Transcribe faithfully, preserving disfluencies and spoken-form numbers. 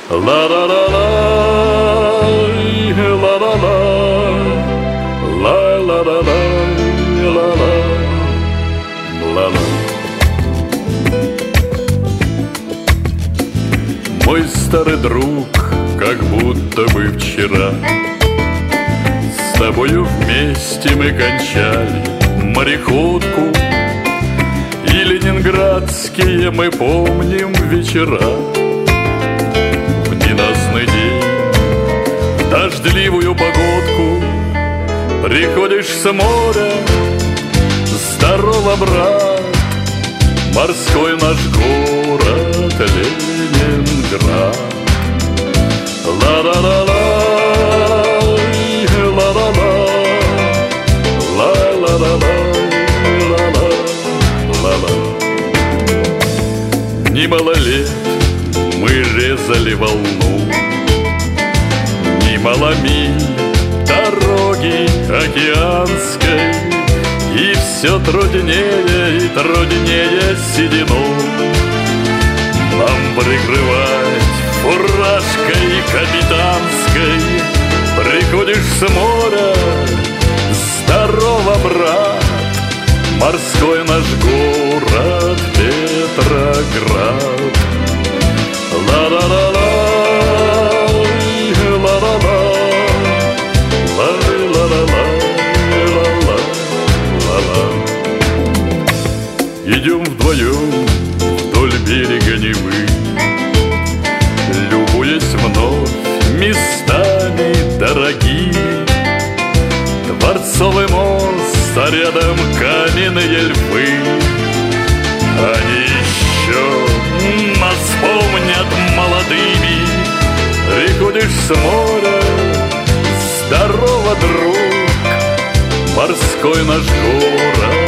Ла-ла-ла-ла, ла-ла-ла, ла-ла-ла-ла, ла-ла, ла-ла. Мой старый друг, как будто бы вчера с тобою вместе мы кончали мореходку, и ленинградские мы помним вечера. В ненастный день, в дождливую погодку приходишь с моря. Здорово, брат, морской наш город Ленинград. Ла-ла-ла-ла, ла-ла-ла, ла-ла-ла-ла, ла-ла-ла. Немало лет мы резали волну, немало миль дороги океанской, и все труднее и труднее седину нам прикрывать фуражкой капитанской. Приходишь с моря, здорово, брат, морской наш город Петроград. Ла-ла-ла-ла, ла-ла-ла, ла-ла-ла-ла, ла-ла-ла. Идем вдвоем вдоль берега Невы, любуясь вновь местами дорогими. Дворцовый мост, а рядом каменные львы. Они еще нас помнят молодыми. Приходишь с моря, здорово, друг, морской наш город